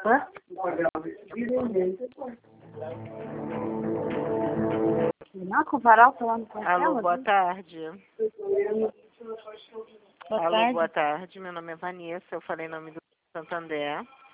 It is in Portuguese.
Hã? Não, com varal falando com ela. Alô, boa tarde. Boa Alô, tarde. boa tarde. Meu nome é Vanessa, eu falei em nome do Santander.